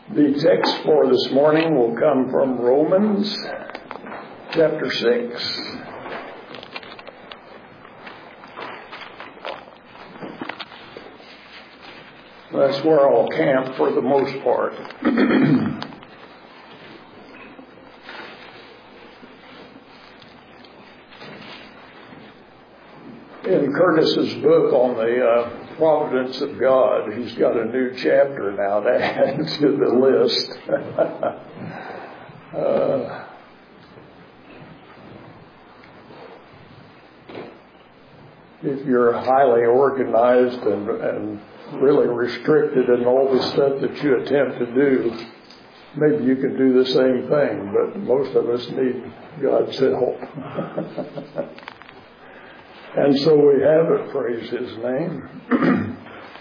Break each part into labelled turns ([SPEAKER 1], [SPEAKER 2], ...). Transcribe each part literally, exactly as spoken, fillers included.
[SPEAKER 1] The text for this morning will come from Romans chapter six. That's where I'll camp for the most part. In Curtis's book on the uh, providence of God, he's got a new chapter now to add to the list. uh, if you're highly organized and, and really restricted in all the stuff that you attempt to do, maybe you can do the same thing, but most of us need God's help. And so we have it, praise His name.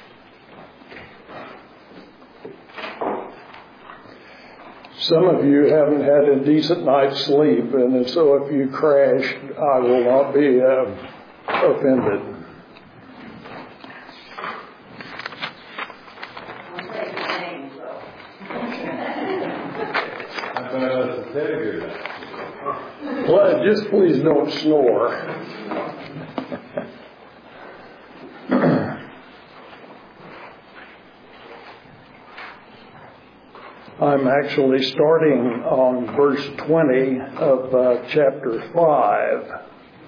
[SPEAKER 1] Some of you haven't had a decent night's sleep, and so if you crash, I will not be uh, offended. Well, just please don't snore. I'm actually starting on verse twenty of uh, chapter five.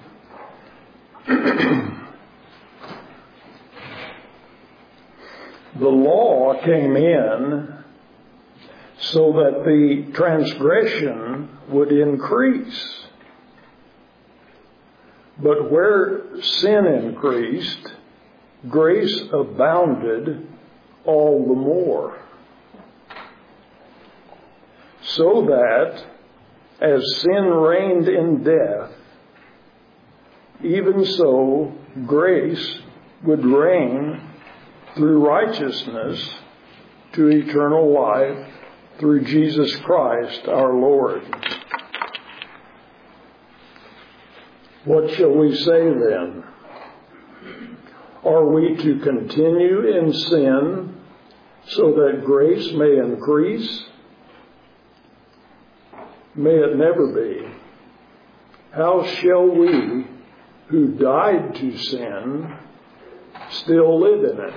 [SPEAKER 1] The law came in so that the transgression would increase. But where sin increased, grace abounded all the more. So that, as sin reigned in death, even so grace would reign through righteousness to eternal life through Jesus Christ our Lord. What shall we say then? Are we to continue in sin so that grace may increase? May it never be. How shall we, who died to sin, still live in it?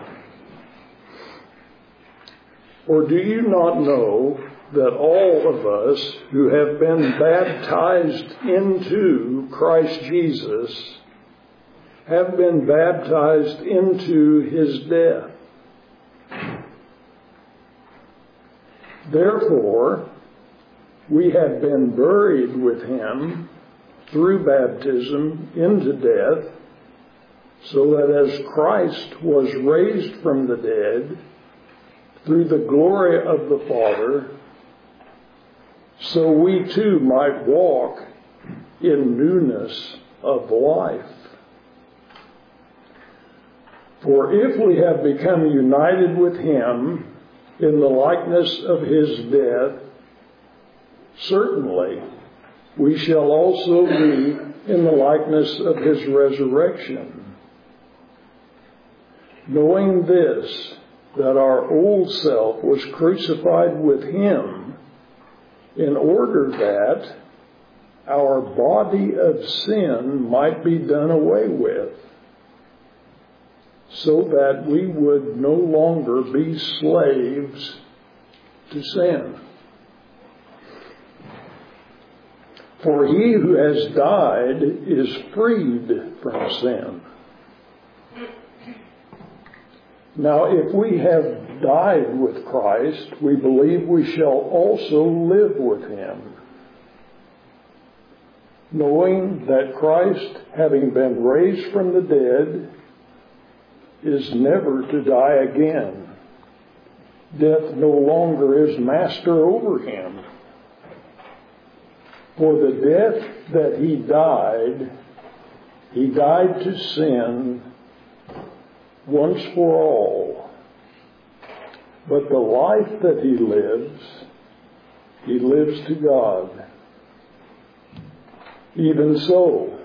[SPEAKER 1] Or do you not know that all of us who have been baptized into Christ Jesus have been baptized into His death? Therefore, we have been buried with Him through baptism into death, so that as Christ was raised from the dead through the glory of the Father, so we too might walk in newness of life. For if we have become united with Him in the likeness of His death, certainly we shall also be in the likeness of His resurrection, knowing this, that our old self was crucified with Him, in order that our body of sin might be done away with, so that we would no longer be slaves to sin. For he who has died is freed from sin. Now, if we have died with Christ, we believe we shall also live with Him, knowing that Christ, having been raised from the dead, is never to die again. Death no longer is master over Him. For the death that He died, He died to sin once for all. But the life that He lives, He lives to God. Even so,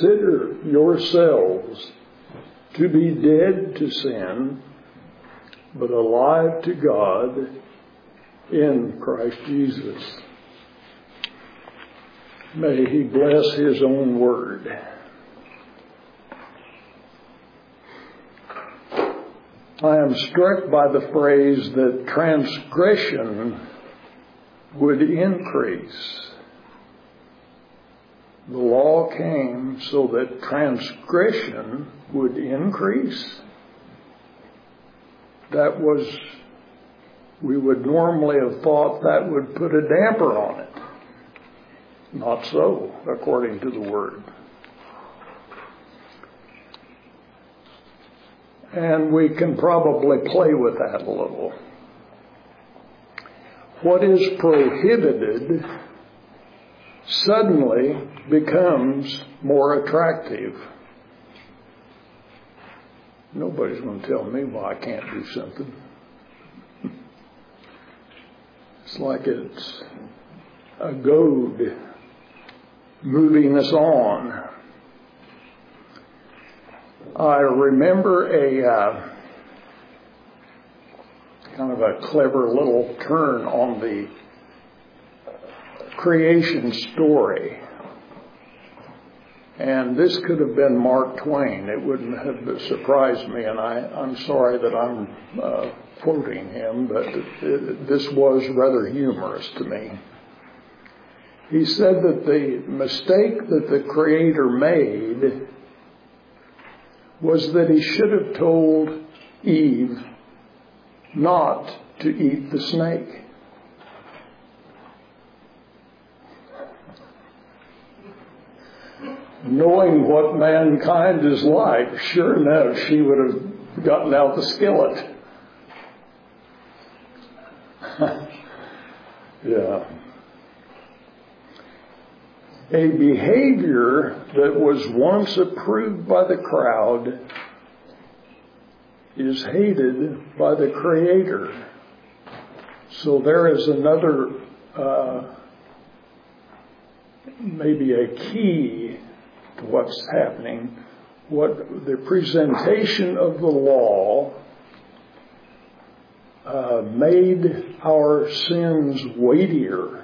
[SPEAKER 1] consider yourselves to be dead to sin but alive to God in Christ Jesus. May He bless His own word. I am struck by the phrase that transgression would increase. The law came so that transgression would increase. That was, we would normally have thought that would put a damper on it. Not so, according to the Word. And we can probably play with that a little. What is prohibited suddenly becomes more attractive. Nobody's going to tell me why I can't do something. It's like it's a goad moving us on. I remember a uh, kind of a clever little turn on the creation story. And this could have been Mark Twain. It wouldn't have surprised me, and I, I'm sorry that I'm uh, quoting him, but it, it, this was rather humorous to me. He said that the mistake that the Creator made was that He should have told Eve not to eat the snake. Knowing what mankind is like, sure enough, she would have gotten out the skillet. Yeah. A behavior that was once approved by the crowd is hated by the Creator. So there is another, uh, maybe a key to what's happening. What the presentation of the law uh, made our sins weightier,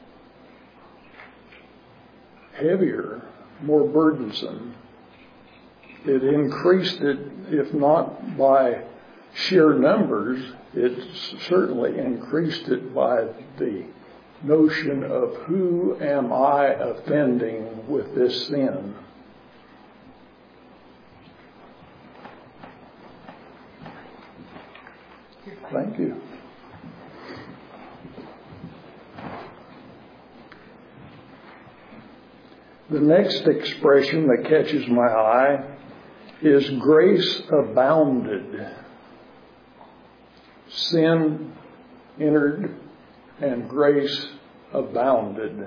[SPEAKER 1] heavier, more burdensome. It increased it, if not by sheer numbers, it certainly increased it by the notion of who am I offending with this sin. Thank you. The next expression that catches my eye is grace abounded. Sin entered and grace abounded.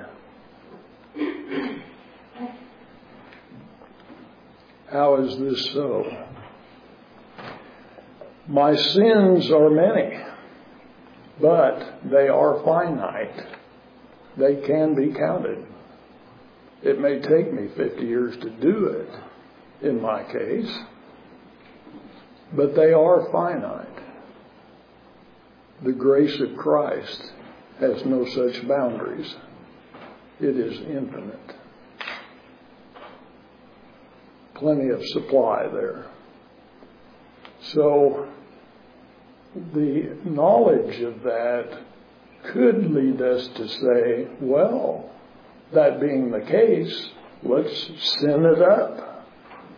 [SPEAKER 1] How is this so? My sins are many, but they are finite. They can be counted. It may take me fifty years to do it, in my case, but they are finite. The grace of Christ has no such boundaries. It is infinite. Plenty of supply there. So the knowledge of that could lead us to say, well, that being the case, let's sin it up.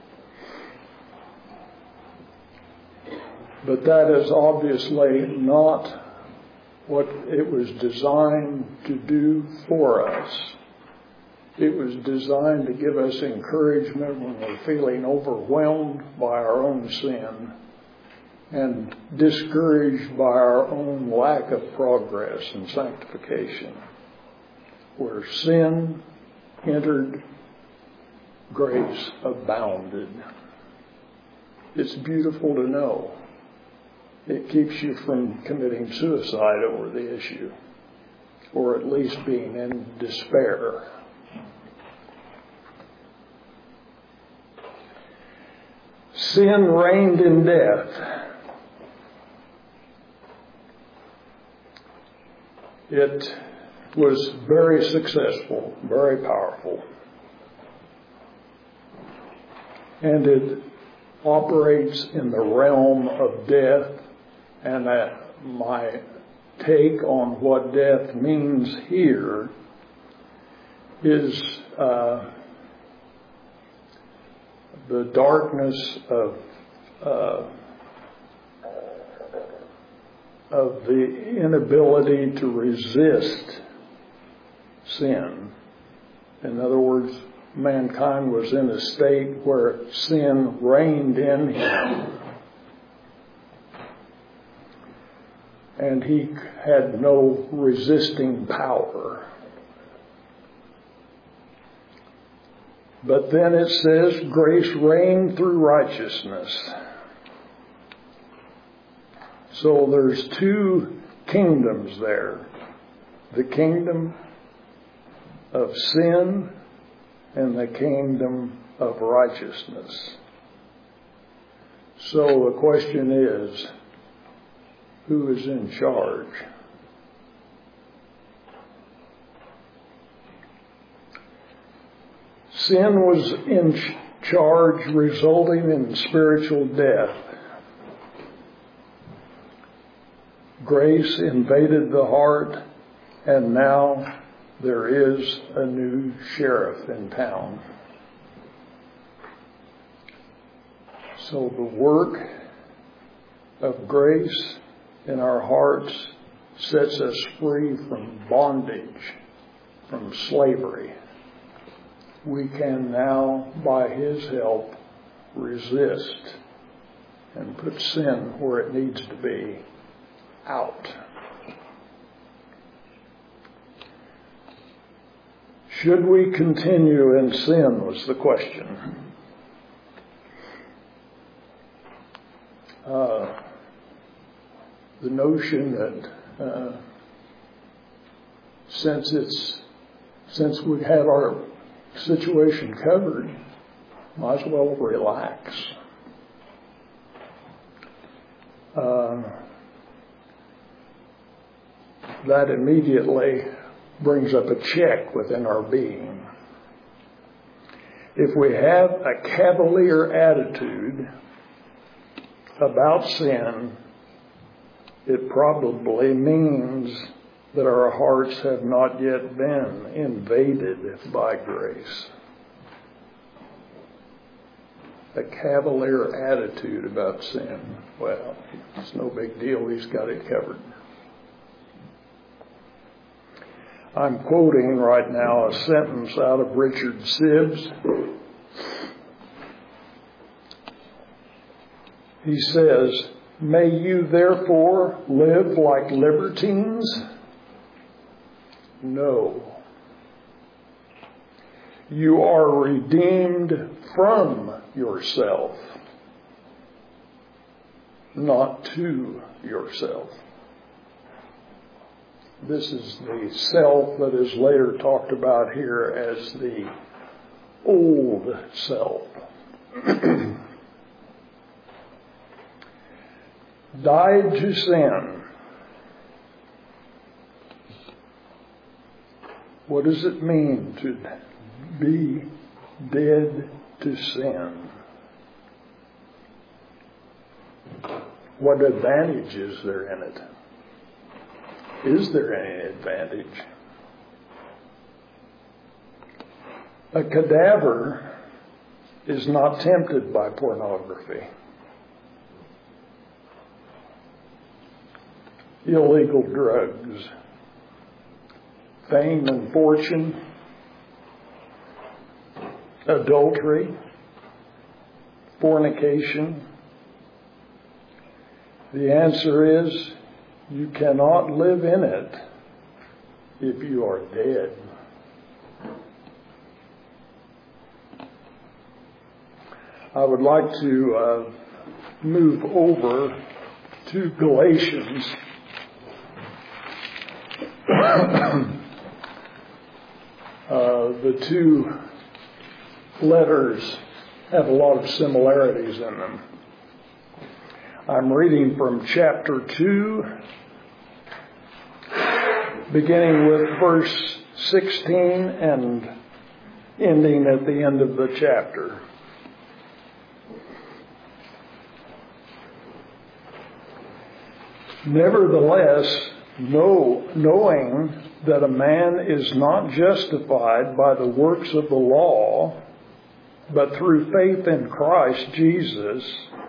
[SPEAKER 1] But that is obviously not what it was designed to do for us. It was designed to give us encouragement when we're feeling overwhelmed by our own sin and discouraged by our own lack of progress and sanctification. Where sin entered, grace abounded. It's beautiful to know. It keeps you from committing suicide over the issue, or at least being in despair. Sin reigned in death. It was very successful, very powerful. And it operates in the realm of death, and that my take on what death means here is uh, the darkness of uh, of the inability to resist sin. In other words, mankind was in a state where sin reigned in him, and he had no resisting power. But then it says, grace reigned through righteousness. So there's two kingdoms there. The kingdom of sin and the kingdom of righteousness. So the question is, who is in charge? Sin was in charge, resulting in spiritual death. Grace invaded the heart, and now there is a new sheriff in town. So the work of grace in our hearts sets us free from bondage, from slavery. We can now, by His help, resist and put sin where it needs to be, out. Should we continue in sin was the question. Uh, the notion that uh, since it's since we have our situation covered, might as well relax. Uh, that immediately brings up a check within our being. If we have a cavalier attitude about sin, it probably means that our hearts have not yet been invaded by grace. A cavalier attitude about sin, well, it's no big deal, He's got it covered. I'm quoting right now a sentence out of Richard Sibbes. He says, "May you therefore live like libertines? No. You are redeemed from yourself, not to yourself." This is the self that is later talked about here as the old self. Died to sin. What does it mean to be dead to sin? What advantage is there in it? Is there any advantage? A cadaver is not tempted by pornography. Illegal drugs, fame and fortune, adultery, fornication. The answer is, you cannot live in it if you are dead. I would like to uh, move over to Galatians. uh, the two letters have a lot of similarities in them. I'm reading from chapter two, beginning with verse sixteen and ending at the end of the chapter. Nevertheless, know, knowing that a man is not justified by the works of the law, but through faith in Christ Jesus,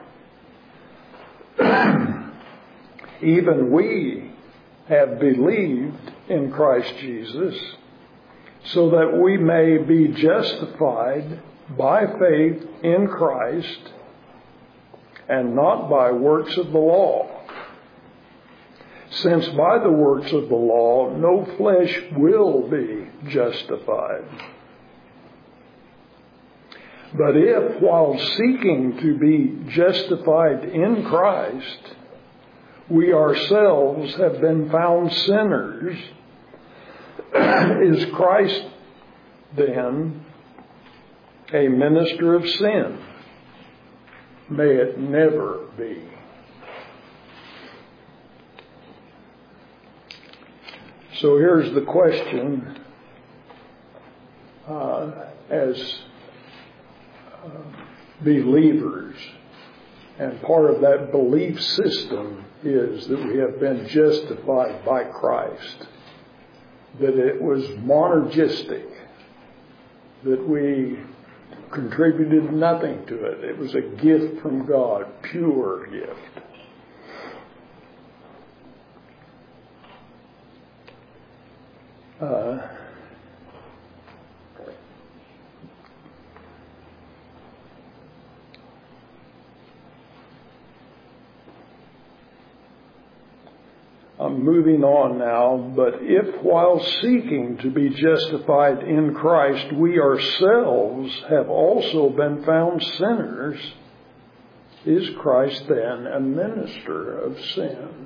[SPEAKER 1] even we have believed in Christ Jesus, so that we may be justified by faith in Christ and not by works of the law. Since by the works of the law no flesh will be justified. But if, while seeking to be justified in Christ, we ourselves have been found sinners, is Christ then a minister of sin? May it never be. So here's the question, uh, as uh, believers, and part of that belief system is that we have been justified by Christ, that it was monergistic, that we contributed nothing to it. It was a gift from God, pure gift. Uh, I'm moving on now, but if while seeking to be justified in Christ, we ourselves have also been found sinners, is Christ then a minister of sin?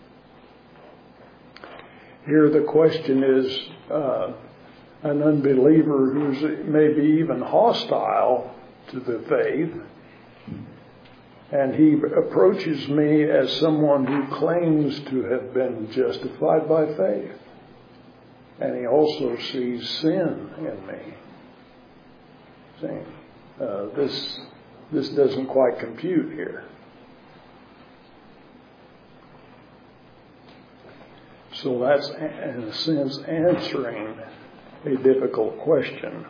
[SPEAKER 1] Here the question is, uh, an unbeliever who's maybe even hostile to the faith, and he approaches me as someone who claims to have been justified by faith, and he also sees sin in me. Saying, uh, this this doesn't quite compute here. So that's, in a sense, answering a difficult question.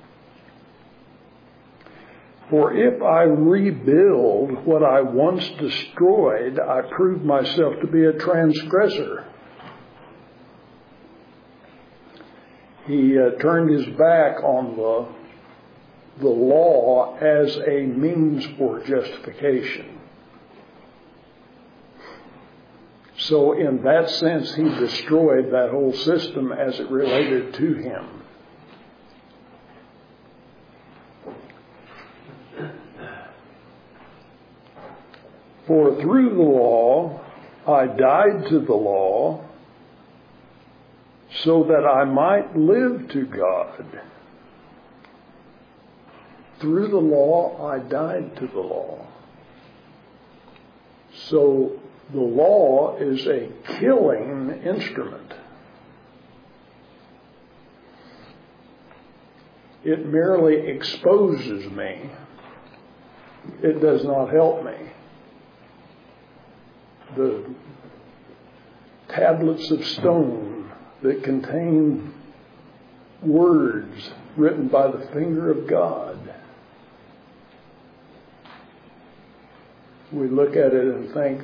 [SPEAKER 1] For if I rebuild what I once destroyed, I prove myself to be a transgressor. He uh, turned his back on the, the law as a means for justification. So in that sense, he destroyed that whole system as it related to him. For through the law, I died to the law, so that I might live to God. Through the law, I died to the law. So the law is a killing instrument. It merely exposes me. It does not help me. The tablets of stone that contain words written by the finger of God, we look at it and think,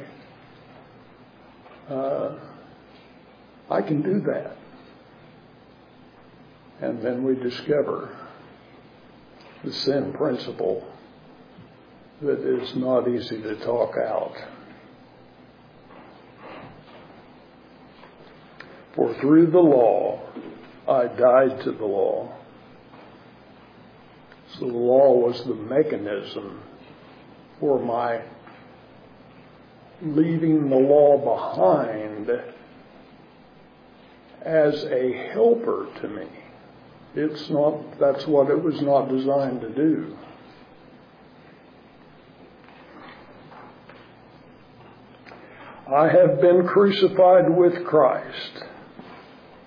[SPEAKER 1] uh, I can do that. And then we discover the sin principle that is not easy to talk out. For through the law, I died to the law. So the law was the mechanism for my leaving the law behind as a helper to me. It's not, that's what it was not designed to do. I have been crucified with Christ.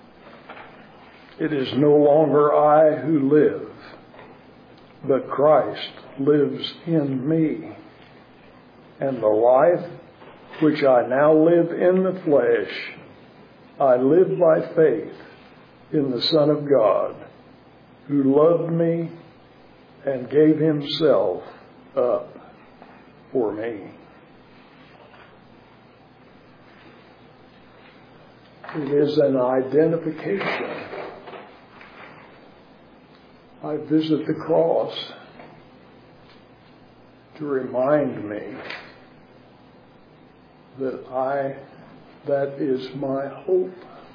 [SPEAKER 1] It is no longer I who live, but Christ lives in me. And the life which I now live in the flesh, I live by faith in the Son of God, who loved me and gave himself up for me. It is an identification. I visit the cross to remind me that I, that is my hope.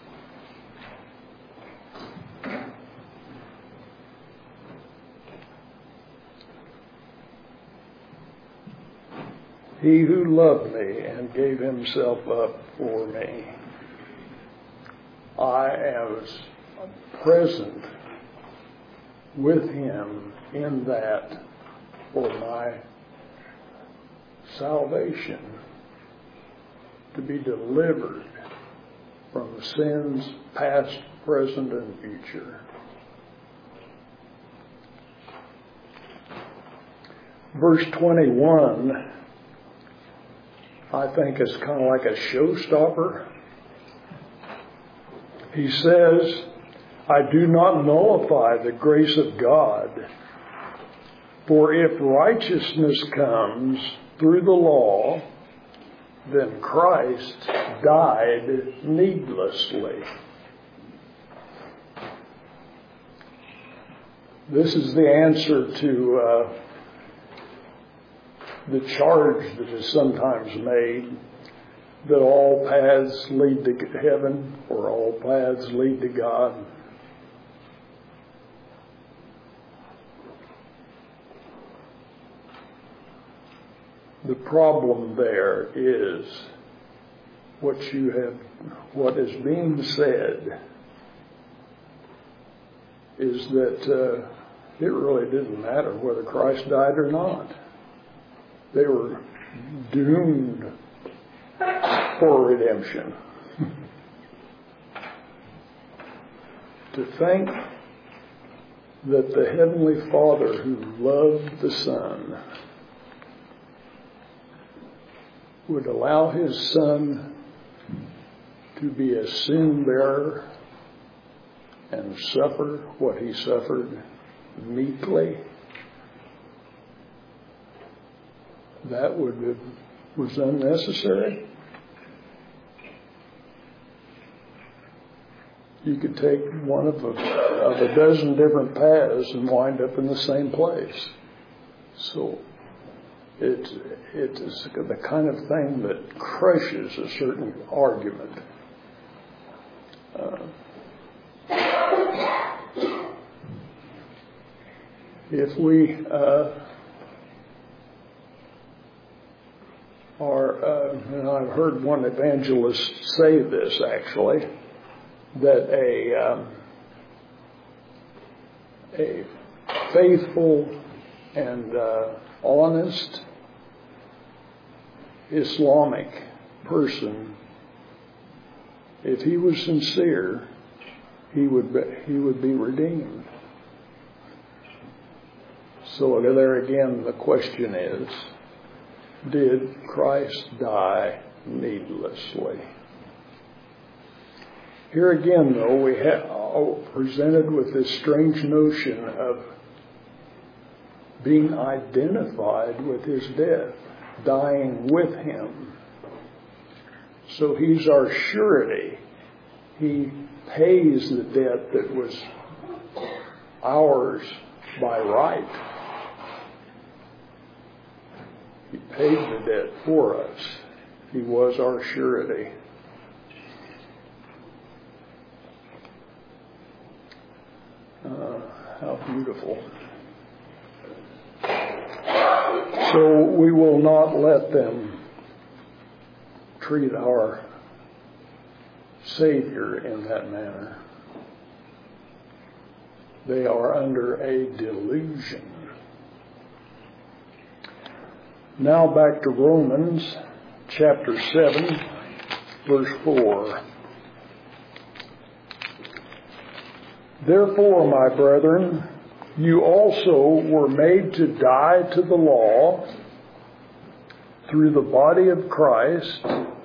[SPEAKER 1] He who loved me and gave himself up for me. I am present with him in that for my salvation, to be delivered from sins past, present, and future. Verse twenty-one, I think, is kind of like a showstopper. He says, I do not nullify the grace of God, for if righteousness comes through the law, then Christ died needlessly. This is the answer to uh, the charge that is sometimes made that all paths lead to heaven or all paths lead to God. The problem there is what you have, what is being said is that uh, it really didn't matter whether Christ died or not. They were doomed for redemption. To think that the Heavenly Father who loved the Son would allow his Son to be a sin bearer and suffer what he suffered meekly, that would have, was unnecessary. You could take one of a, of a dozen different paths and wind up in the same place. So it, it is the kind of thing that crushes a certain argument. Uh, if we uh, are, uh, and I've heard one evangelist say this actually, that a um, a faithful and uh, honest Islamic person, if he was sincere, he would be, he would be redeemed. So there again, the question is, did Christ die needlessly? Here again, though, we are presented with this strange notion of being identified with his death, dying with him. So he's our surety. He pays the debt that was ours by right. He paid the debt for us. He was our surety. Uh, how beautiful. So we will not let them treat our Savior in that manner. They are under a delusion. Now back to Romans chapter seven, verse four. Therefore, my brethren, you also were made to die to the law through the body of Christ,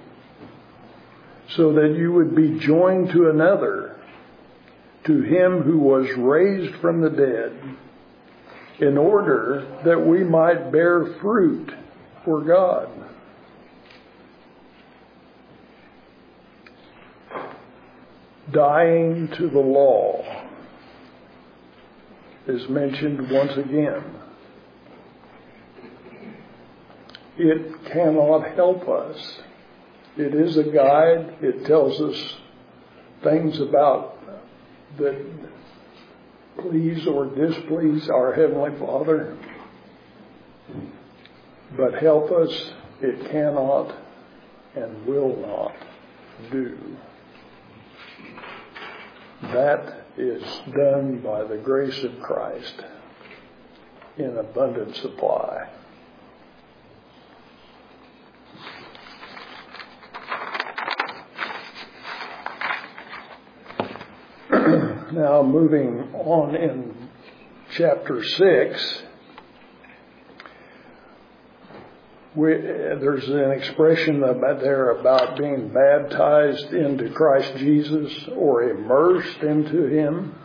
[SPEAKER 1] so that you would be joined to another, to him who was raised from the dead, in order that we might bear fruit for God. Dying to the law is mentioned once again. It cannot help us. It is a guide. It tells us things about that please or displease our Heavenly Father. But help us, it cannot and will not do. That is done by the grace of Christ in abundant supply. Now, moving on in chapter six, we, there's an expression about there about being baptized into Christ Jesus or immersed into Him.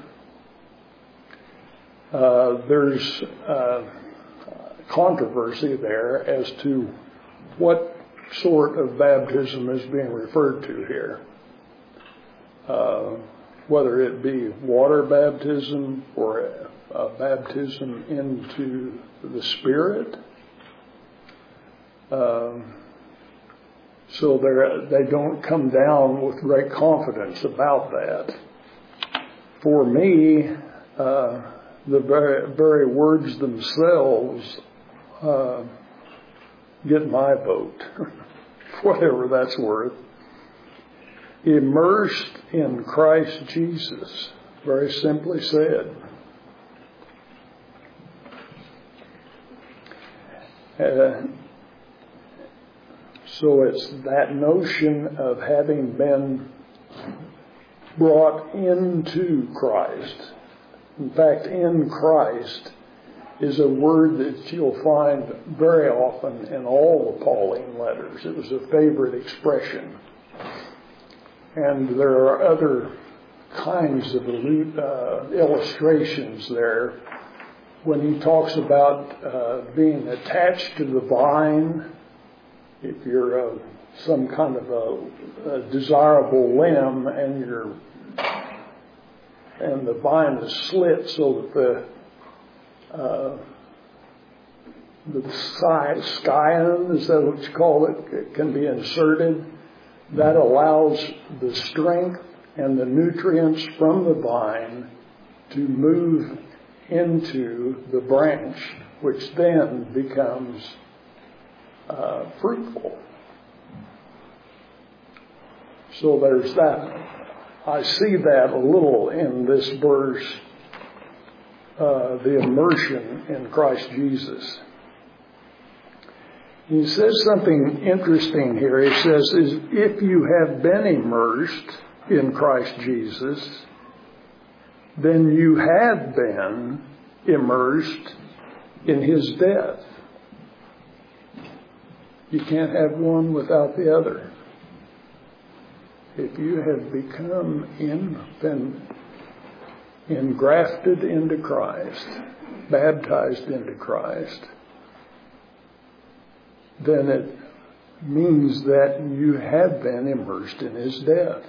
[SPEAKER 1] Uh, there's uh, controversy there as to what sort of baptism is being referred to here. Uh, whether it be water baptism or a, a baptism into the Spirit. Um, so they don't come down with great confidence about that. For me, uh, the very, very words themselves uh, get my vote, whatever that's worth. Immersed in Christ Jesus, very simply said. Uh, so it's that notion of having been brought into Christ. In fact, in Christ is a word that you'll find very often in all the Pauline letters. It was a favorite expression. And there are other kinds of uh, illustrations there. When he talks about uh, being attached to the vine, if you're uh, some kind of a, a desirable limb and you're and the vine is slit so that the uh, the scion, is that what you call it, it can be inserted. That allows the strength and the nutrients from the vine to move into the branch, which then becomes uh, fruitful. So there's that. I see that a little in this verse, uh, the immersion in Christ Jesus. He says something interesting here. He says, is if you have been immersed in Christ Jesus, then you have been immersed in His death. You can't have one without the other. If you have become in, been engrafted into Christ, baptized into Christ, then it means that you have been immersed in His death.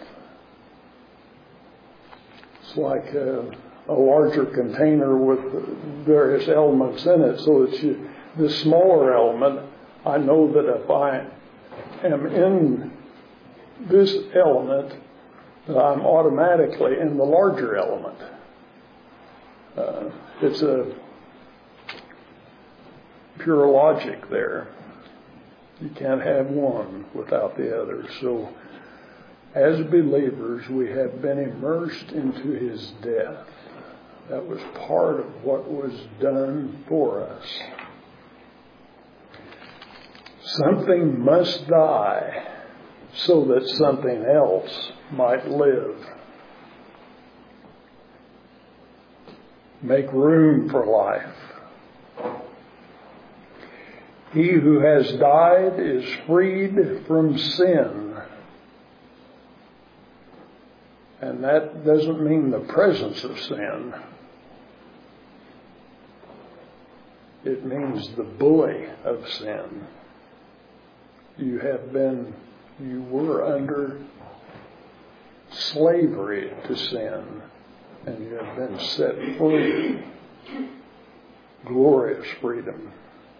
[SPEAKER 1] It's like a, a larger container with various elements in it, so that you, the smaller element, I know that if I am in this element, that I'm automatically in the larger element. Uh, it's a pure logic there. You can't have one without the other. So, as believers, we have been immersed into His death. That was part of what was done for us. Something must die so that something else might live. make room for life. He who has died is freed from sin. And that doesn't mean the presence of sin. It means the bully of sin. You have been, you were under slavery to sin, and you have been set free. Glorious freedom.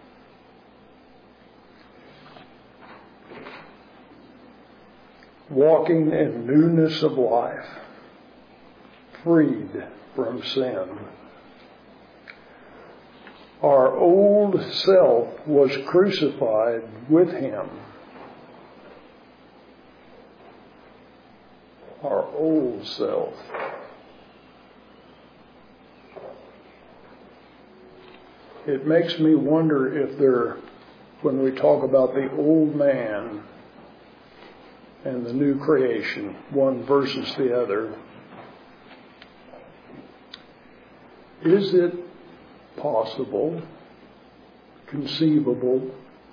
[SPEAKER 1] Walking in newness of life, freed from sin. Our old self was crucified with him. Our old self. It makes me wonder if there, when we talk about the old man and the new creation, one versus the other, is it possible, conceivable,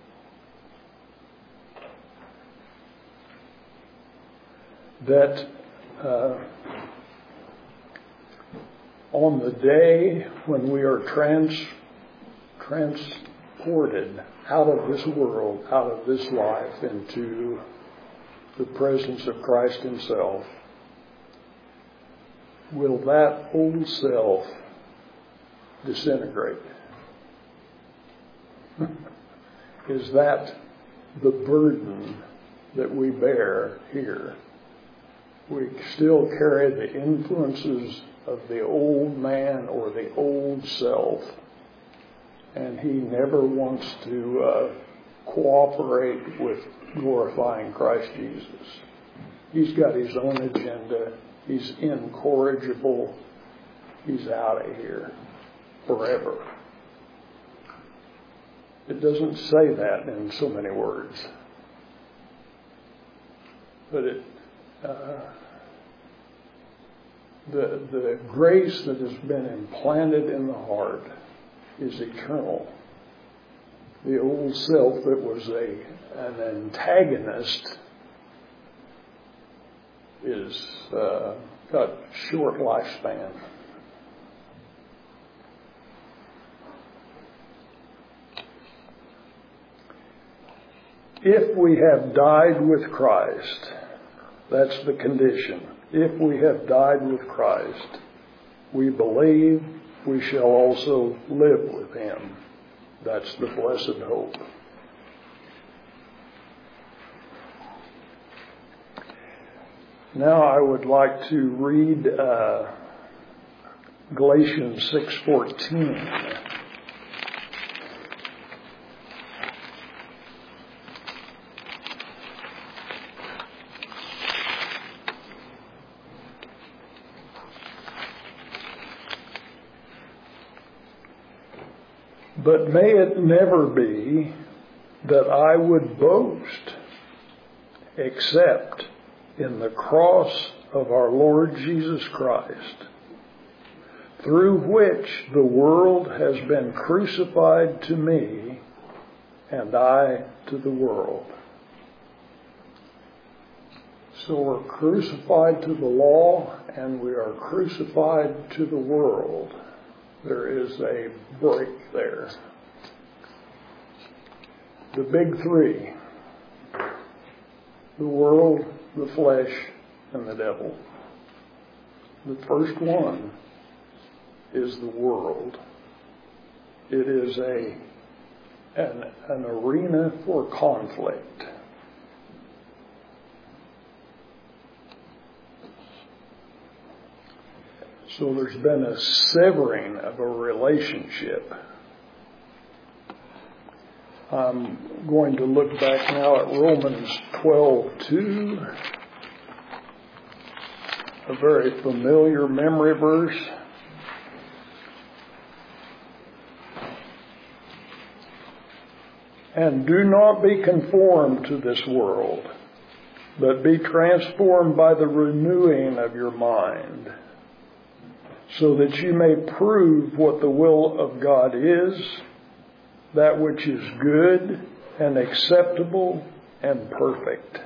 [SPEAKER 1] that uh, on the day when we are trans, transported out of this world, out of this life, into the presence of Christ himself, will that old self disintegrate? Is that the burden that we bear here? We still carry the influences of the old man or the old self, and he never wants to uh, cooperate with glorifying Christ Jesus. He's got his own agenda. He's incorrigible. He's out of here forever. It doesn't say that in so many words, but it uh, the the grace that has been implanted in the heart is eternal. The old self that was a an antagonist is uh, got short lifespan. If we have died with Christ, that's the condition. If we have died with Christ, we believe we shall also live with him. That's the blessed hope. Now I would like to read uh, Galatians six fourteen. But may it never be that I would boast except in the cross of our Lord Jesus Christ, through which the world has been crucified to me and I to the world. So we're crucified to the law and we are crucified to the world. There is a break there. The big three: the world, the flesh, and the devil. The first one is the world. It is a an, an arena for conflict. So there's been a severing of a relationship. I'm going to look back now at Romans twelve two, a very familiar memory verse. And do not be conformed to this world, but be transformed by the renewing of your mind, so that you may prove what the will of God is, that which is good and acceptable and perfect.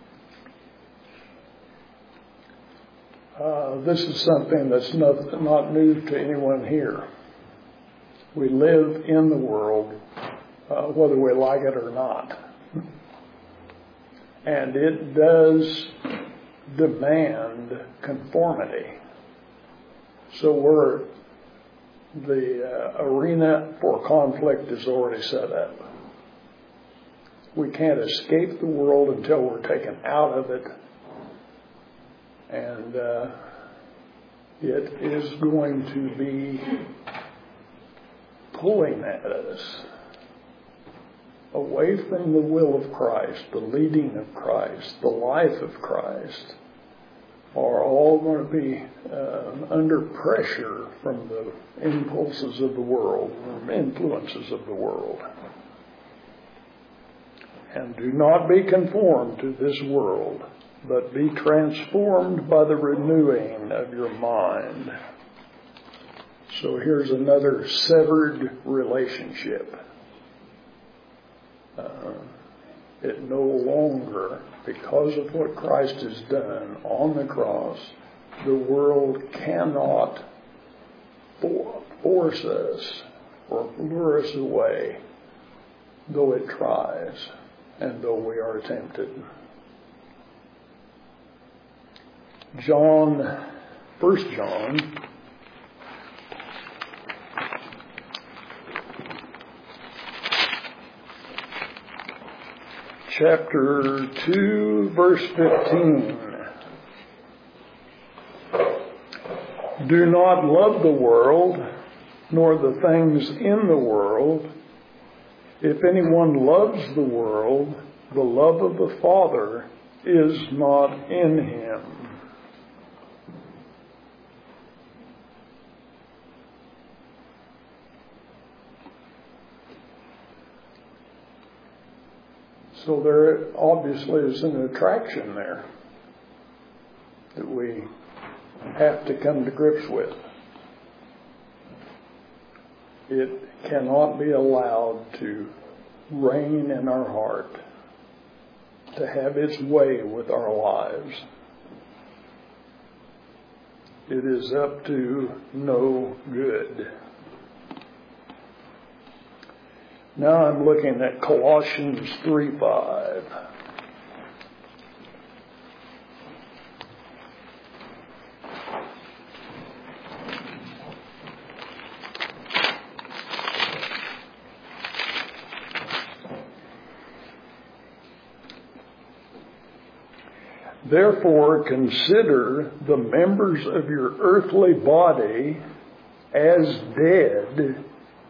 [SPEAKER 1] Uh, this is something that's not, not new to anyone here. We live in the world, uh, whether we like it or not. And it does demand conformity. So we're, the uh, arena for conflict is already set up. We can't escape the world until we're taken out of it. And uh, it is going to be pulling at us away from the will of Christ, the leading of Christ, the life of Christ, are all going to be uh, under pressure from the impulses of the world, from influences of the world. And do not be conformed to this world, but be transformed by the renewing of your mind. So here's another severed relationship. Uh, it no longer, because of what Christ has done on the cross, the world cannot for, force us or lure us away, though it tries and though we are tempted. John, First John, chapter two, verse fifteen. Do not love the world, nor the things in the world. If anyone loves the world, the love of the Father is not in him. So there obviously is an attraction there that we have to come to grips with. It cannot be allowed to reign in our heart, to have its way with our lives. It is up to no good. Now I'm looking at Colossians three five. Therefore, consider the members of your earthly body as dead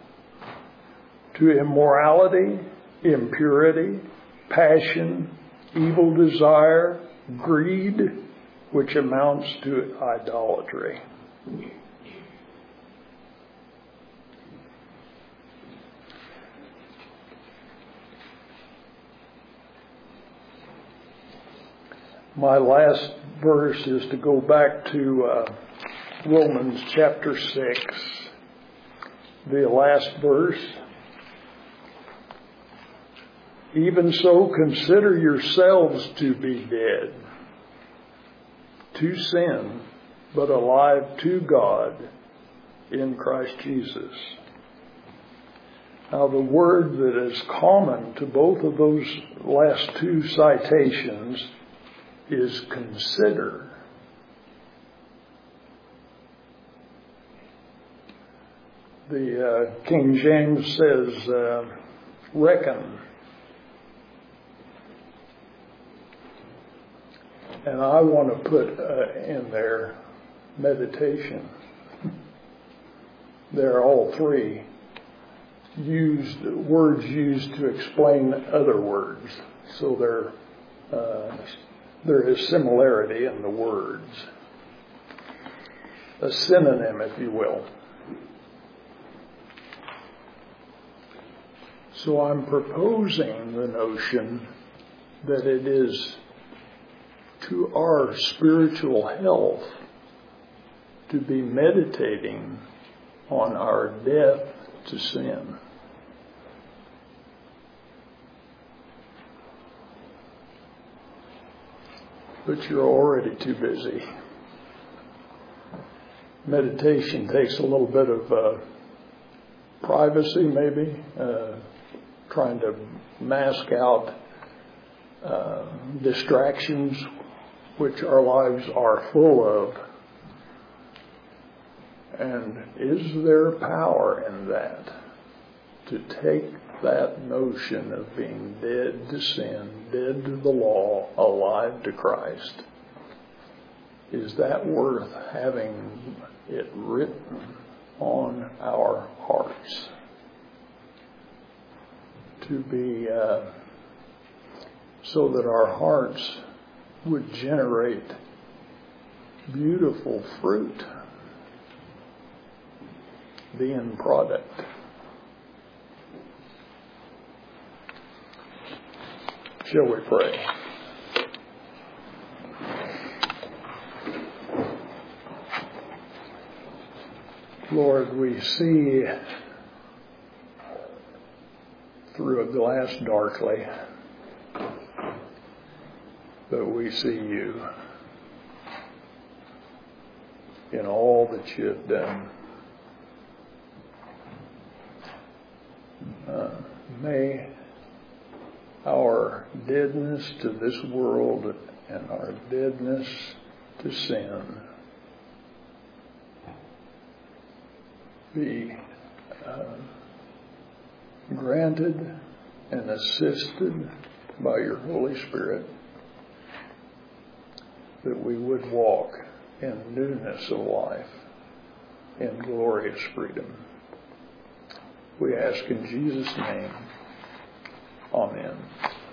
[SPEAKER 1] to immorality, impurity, passion, evil desire, greed, which amounts to idolatry. My last verse is to go back to uh, Romans chapter six, the last verse. Even so, consider yourselves to be dead to sin, but alive to God in Christ Jesus. Now, the word that is common to both of those last two citations is consider. The uh, King James says, uh, reckon. And I want to put uh, in there meditation. They're all three used words used to explain other words. So there, uh, there is similarity in the words. A synonym, if you will. So I'm proposing the notion that it is to our spiritual health to be meditating on our death to sin. But you're already too busy. Meditation takes a little bit of uh, privacy, maybe, uh, trying to mask out uh, distractions which our lives are full of. And is there power in that? To take that notion of being dead to sin, dead to the law, alive to Christ, is that worth having it written on our hearts? To be, uh, so that our hearts would generate beautiful fruit, the end product. Shall we pray? Lord, we see through a glass darkly, but we see you in all that you have done. Uh, may our deadness to this world and our deadness to sin be uh, granted and assisted by your Holy Spirit, that we would walk in newness of life, in glorious freedom. We ask in Jesus' name. Amen.